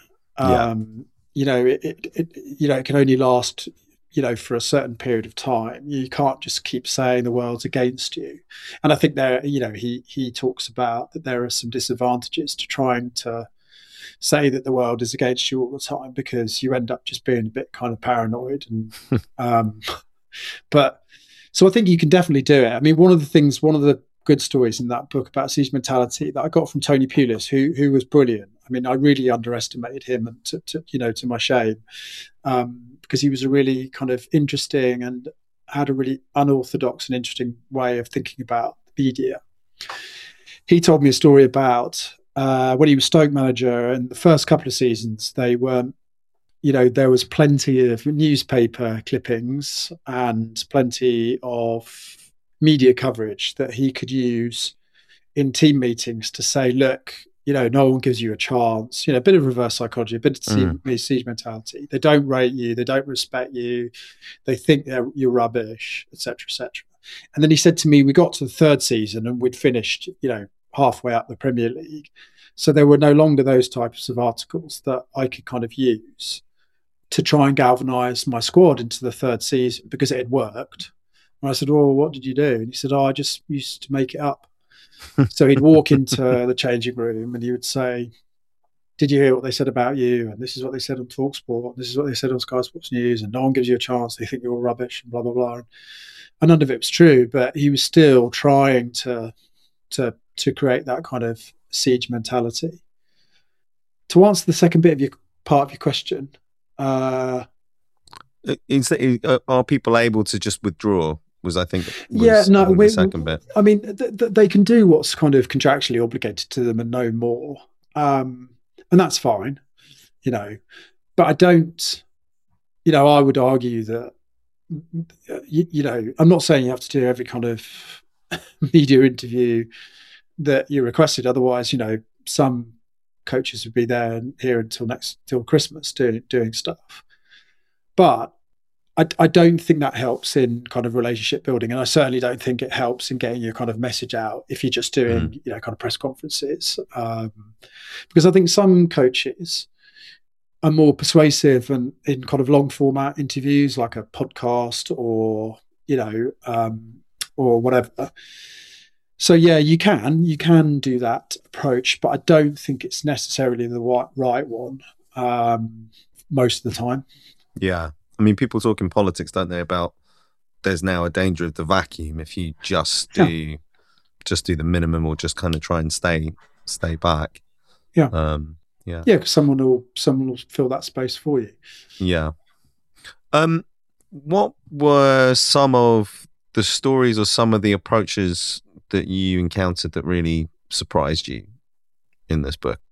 It can only last, for a certain period of time. You can't just keep saying the world's against you. And I think he talks about that there are some disadvantages to trying to say that the world is against you all the time, because you end up just being a bit kind of paranoid. And but so I think you can definitely do it. I mean, one of the good stories in that book about siege mentality that I got from Tony Pulis, who was brilliant. I mean, I really underestimated him, and to my shame, because he was a really kind of interesting and had a really unorthodox and interesting way of thinking about media. He told me a story about when he was Stoke manager in the first couple of seasons. They weren't, there was plenty of newspaper clippings and plenty of media coverage that he could use in team meetings to say, look, no one gives you a chance, a bit of reverse psychology, a bit of siege mentality. They don't rate you. They don't respect you. They think you're rubbish, etc., etc. And then he said to me, we got to the third season and we'd finished, halfway up the Premier League. So there were no longer those types of articles that I could kind of use to try and galvanise my squad into the third season because it had worked. And I said, well, what did you do? And he said, I just used to make it up. So he'd walk into the changing room and he would say, did you hear what they said about you? And this is what they said on TalkSport. This is what they said on Sky Sports News. And no one gives you a chance. They think you're all rubbish and blah, blah, blah. And none of it was true, but he was still trying to create that kind of siege mentality. To answer the second bit of part of your question, are people able to just withdraw? The second bit. I mean, they can do what's kind of contractually obligated to them and no more, and that's fine, But I don't, I would argue that, I'm not saying you have to do every kind of media interview that you requested. Otherwise, some coaches would be here until Christmas doing stuff, but I don't think that helps in kind of relationship building. And I certainly don't think it helps in getting your kind of message out if you're just doing, kind of press conferences. Because I think some coaches are more persuasive and in kind of long format interviews, like a podcast or whatever. So yeah, you can do that approach, but I don't think it's necessarily the right one most of the time. Yeah. I mean, people talk in politics, don't they, about there's now a danger of the vacuum if you just do the minimum or just kind of try and stay back. Yeah. Because someone will fill that space for you. Yeah. What were some of the stories or some of the approaches that you encountered that really surprised you in this book?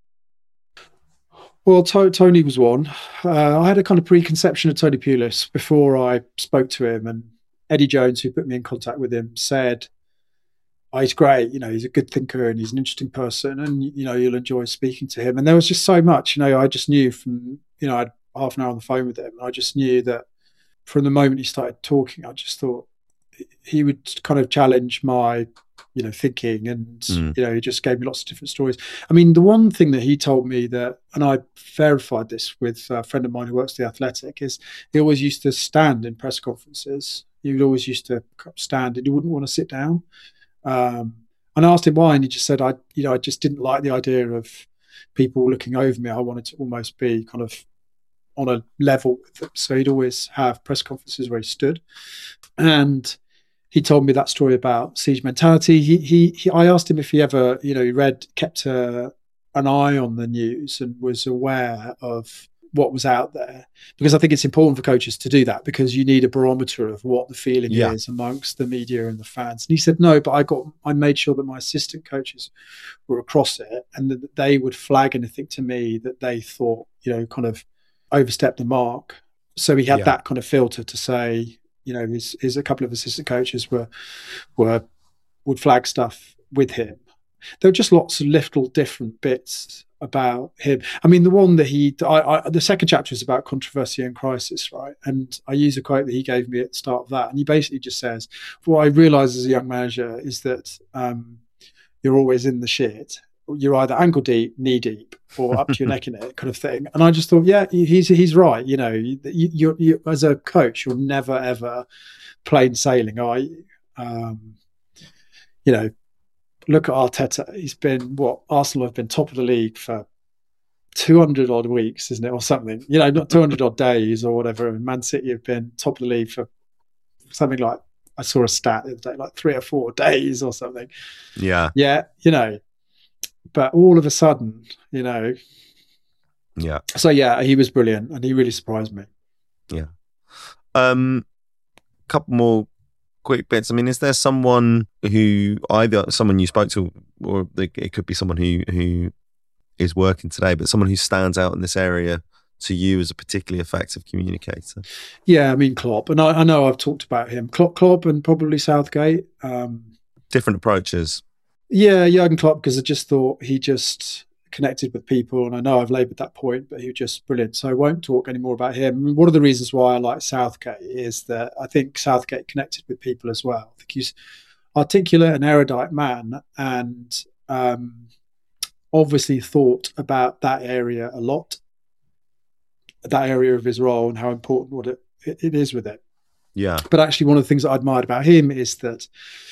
Well, Tony was one. I had a kind of preconception of Tony Pulis before I spoke to him, and Eddie Jones, who put me in contact with him, said, oh, he's great, he's a good thinker and he's an interesting person and, you'll enjoy speaking to him. And there was just so much, I just knew from, I had half an hour on the phone with him. I just knew that from the moment he started talking, I just thought he would kind of challenge my thinking, and he just gave me lots of different stories. I mean, the one thing that he told me that, and I verified this with a friend of mine who works at The Athletic, is he always used to stand in press conferences. He would always used to stand and he wouldn't want to sit down. And I asked him why, and he just said, I just didn't like the idea of people looking over me. I wanted to almost be kind of on a level with them. So he'd always have press conferences where he stood. And he told me that story about siege mentality. I asked him if he ever, kept an eye on the news and was aware of what was out there, because I think it's important for coaches to do that, because you need a barometer of what the feeling is amongst the media and the fans. And he said, no, but I made sure that my assistant coaches were across it and that they would flag anything to me that they thought, kind of overstepped the mark. So he had that kind of filter to say, his a couple of assistant coaches would flag stuff with him. There were just lots of little different bits about him. I mean, the one that the second chapter is about controversy and crisis, right? And I use a quote that he gave me at the start of that. And he basically just says, what I realized as a young manager is that you're always in the shit. You're either ankle deep, knee deep, or up to your neck in it, kind of thing. And I just thought, yeah, he's right. You as a coach, you're never ever plain sailing, are you? Look at Arteta. He's been Arsenal have been top of the league for 200 odd weeks, isn't it, or something? Not 200 odd days or whatever. And Man City have been top of the league for something like, I saw a stat the other day, like 3 or 4 days or something. Yeah. Yeah. but all of a sudden, Yeah. So yeah, he was brilliant, and he really surprised me. Yeah. Couple more quick bits. I mean, is there someone who, either someone you spoke to, or it could be someone who is working today, but someone who stands out in this area to you as a particularly effective communicator? Yeah, I mean Klopp, and I know I've talked about him. Klopp, and probably Southgate. Different approaches. Yeah, Jurgen Klopp, because I just thought he just connected with people, and I know I've laboured that point, but he was just brilliant. So I won't talk any more about him. I mean, one of the reasons why I like Southgate is that I think Southgate connected with people as well. I think he's articulate and erudite man, and obviously thought about that area a lot, that area of his role and how important what it is with it. Yeah. But actually, one of the things that I admired about him is that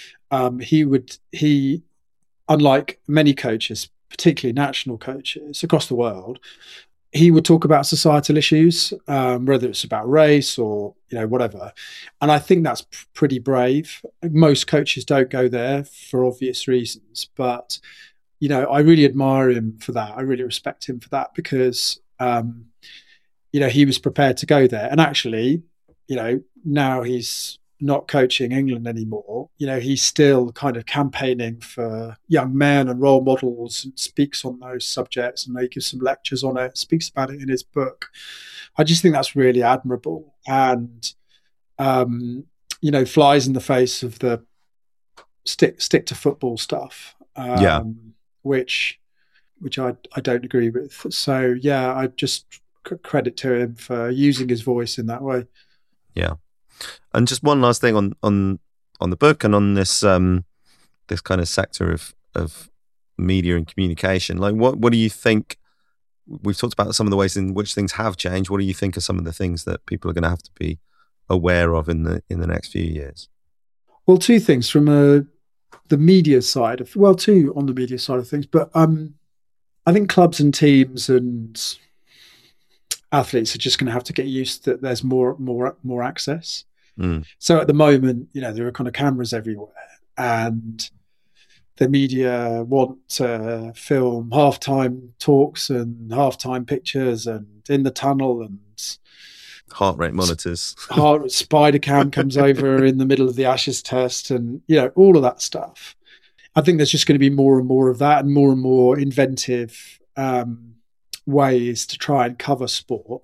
he, unlike many coaches, particularly national coaches across the world, he would talk about societal issues, whether it's about race or whatever. And I think that's pretty brave. Most coaches don't go there for obvious reasons, but I really admire him for that. I really respect him for that because he was prepared to go there. And actually, now he's not coaching England anymore. He's still kind of campaigning for young men and role models, and speaks on those subjects, and he gives some lectures on it, speaks about it in his book. I just think that's really admirable, and flies in the face of the stick to football stuff. Which I don't agree with. So yeah, I just credit to him for using his voice in that way. Yeah. And just one last thing on the book and on this this kind of sector of media and communication. Like, what do you think? We've talked about some of the ways in which things have changed. What do you think are some of the things that people are going to have to be aware of in the next few years? Well, two things from the media side of two on the media side of things, but I think clubs and teams and athletes are just going to have to get used that there's more access. So at the moment, there are kind of cameras everywhere, and the media want to film halftime talks and halftime pictures and in the tunnel and heart rate monitors. Spider cam comes over in the middle of the Ashes test, and all of that stuff. I think there's just going to be more and more of that, and more inventive ways to try and cover sport.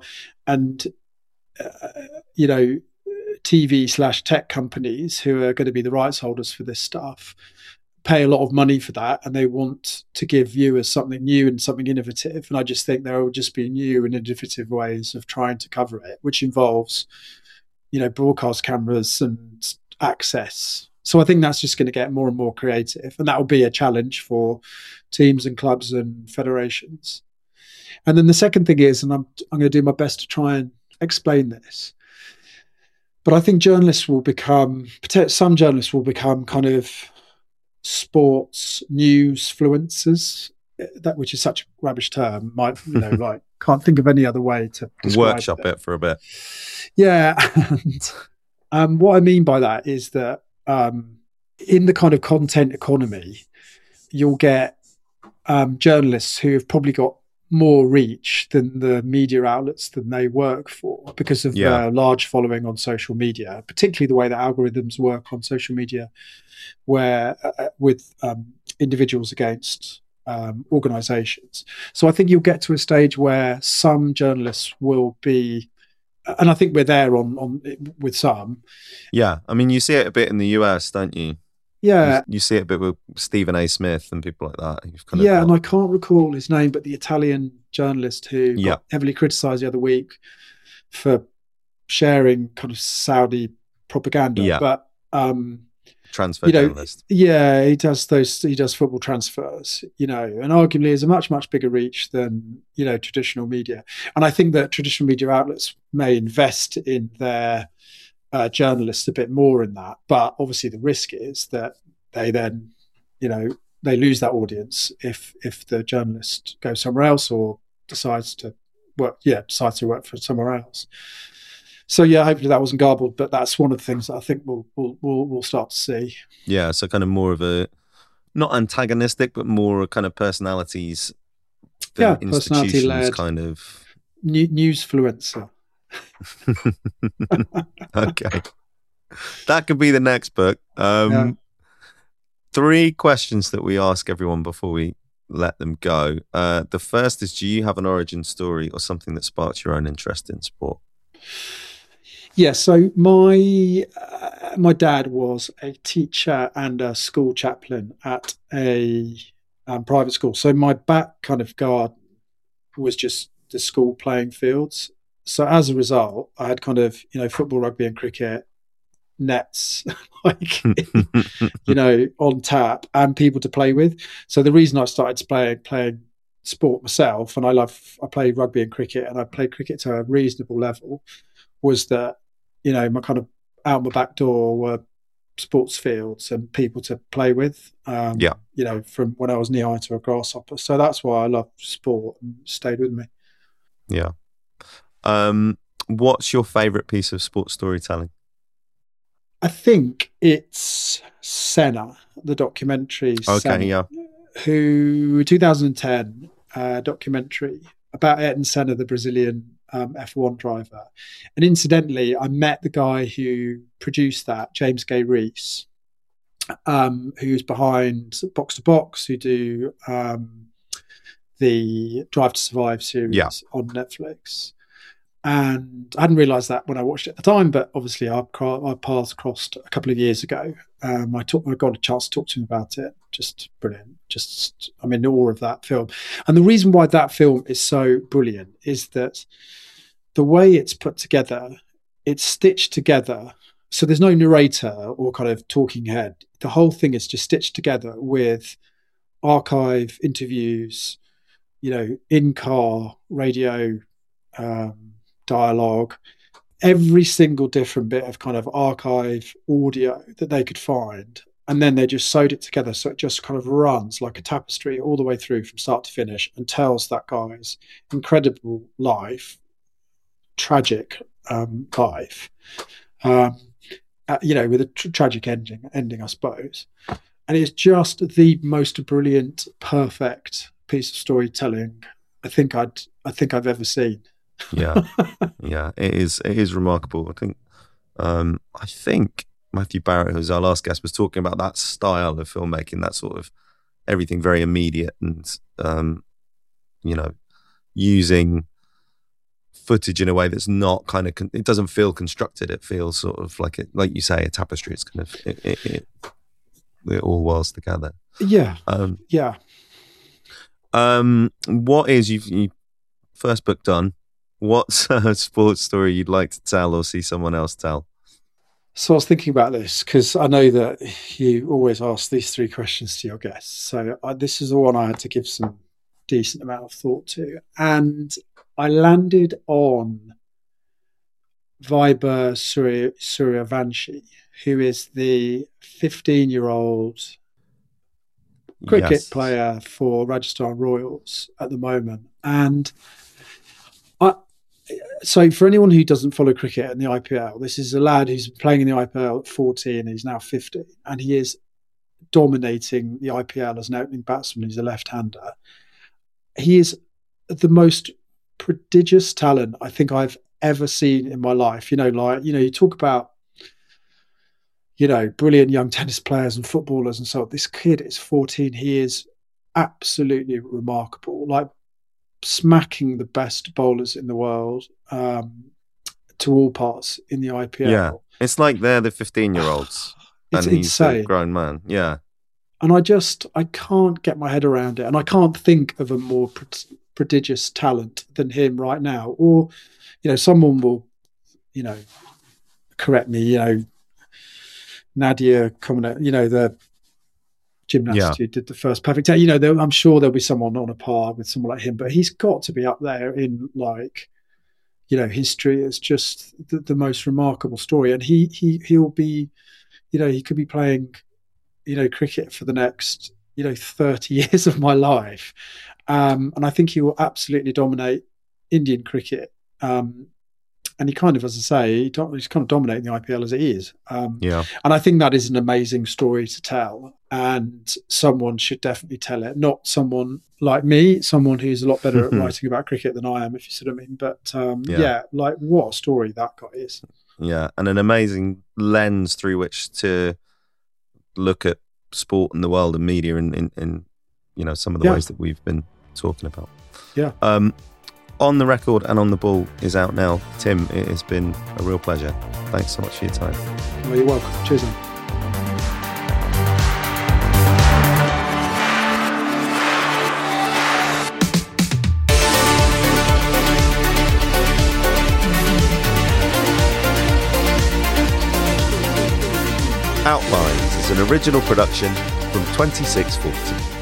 TV/tech companies who are going to be the rights holders for this stuff pay a lot of money for that, and they want to give viewers something new and something innovative. And I just think there will just be new and innovative ways of trying to cover it, which involves, broadcast cameras and access. So I think that's just going to get more and more creative, and that will be a challenge for teams and clubs and federations. And then the second thing is, and I'm going to do my best to try and explain this, but I think some journalists will become kind of sports news fluencers, which is such a rubbish term. Like can't think of any other way to workshop it for a bit. Yeah, and what I mean by that is that in the kind of content economy, you'll get journalists who have probably got more reach than the media outlets that they work for because of their large following on social media, particularly the way that algorithms work on social media, where with individuals against organizations. So I think you'll get to a stage where some journalists will be, and I think we're there on with some. Yeah, I mean, you see it a bit in the US, don't you? Yeah, you see it a bit with Stephen A. Smith and people like that. And I can't recall his name, but the Italian journalist who got heavily criticised the other week for sharing kind of Saudi propaganda. Yeah. But transfer journalist. Yeah, he does football transfers, and arguably is a much bigger reach than traditional media. And I think that traditional media outlets may invest in their journalists a bit more in that, but obviously the risk is that they then they lose that audience if the journalist goes somewhere else or decides to work for somewhere else. So yeah, hopefully that wasn't garbled, but that's one of the things that I think we'll start to see. Yeah, so kind of more of a not antagonistic, but more kind of personalities than Yeah, personality institutions led kind of. newsfluencer. Okay. That could be the next book. Yeah. Three questions that we ask everyone before we let them go. The first is, do you have an origin story or something that sparked your own interest in sport? Yeah, so my dad was a teacher and a school chaplain at a private school. So my back kind of garden was just the school playing fields. So as a result, I had kind of, football, rugby, and cricket nets, like, on tap and people to play with. So the reason I started playing sport myself, and I play rugby and cricket, and I played cricket to a reasonable level, was that, my kind of out my back door were sports fields and people to play with. Yeah. From when I was knee high to a grasshopper. So that's why I love sport and stayed with me. Yeah. What's your favorite piece of sports storytelling? I think it's Senna, the documentary. Okay, Senna, yeah. Who 2010 documentary about Ayrton Senna, the Brazilian F1 driver. And incidentally, I met the guy who produced that, James Gay Rees, who's behind Box to Box, who do the Drive to Survive series on Netflix. And I hadn't realised that when I watched it at the time, but obviously our paths crossed a couple of years ago. I got a chance to talk to him about it. Just brilliant. I'm in awe of that film. And the reason why that film is so brilliant is that the way it's put together, it's stitched together. So there's no narrator or kind of talking head. The whole thing is just stitched together with archive interviews, in-car radio dialogue, every single different bit of kind of archive audio that they could find. And then they just sewed it together. So it just kind of runs like a tapestry all the way through from start to finish and tells that guy's incredible life, tragic life, with a tragic ending, I suppose. And it's just the most brilliant, perfect piece of storytelling I think I've ever seen. Yeah, it is remarkable. I think Matthew Barrett, who's our last guest, was talking about that style of filmmaking, that sort of everything very immediate and using footage in a way that's not kind of it doesn't feel constructed. It feels sort of like you say, a tapestry. It's kind of it all whirls together. Yeah. What is you first book done? What's a sports story you'd like to tell or see someone else tell? So I was thinking about this because I know that you always ask these three questions to your guests. So this is the one I had to give some decent amount of thought to. And I landed on Vaibhav Suryavanshi, who is the 15-year-old cricket player for Rajasthan Royals at the moment. And so for anyone who doesn't follow cricket in the IPL, this is a lad who's playing in the IPL at 14 and he's now 50, and he is dominating the IPL as an opening batsman. He's a left-hander. He is the most prodigious talent I think I've ever seen in my life. You talk about, brilliant young tennis players and footballers and so on. This kid is 14. He is absolutely remarkable. Like, smacking the best bowlers in the world to all parts in the IPL. Yeah, it's like they're the 15-year-olds and he's insane. A grown man. Yeah. And I can't get my head around it. And I can't think of a more prodigious talent than him right now. Or, someone will, correct me, Nadia Comaneci, the gymnast who did the first perfect 10. I'm sure there'll be someone on a par with someone like him, but he's got to be up there in history as just the most remarkable story. And he'll be, he could be playing, cricket for the next, 30 years of my life. And I think he will absolutely dominate Indian cricket. and he kind of, as I say, he's kind of dominating the IPL as it is. Yeah. And I think that is an amazing story to tell, and someone should definitely tell it. Not someone like me, someone who's a lot better at writing about cricket than I am, if you see what I mean. But like what a story that guy is. Yeah, and an amazing lens through which to look at sport and the world and media in you know, some of the ways that we've been talking about. Yeah. On the Record and on the Ball is out now. Tim, it has been a real pleasure. Thanks so much for your time. Oh, you're welcome. Cheers, then. Outlines is an original production from 2640.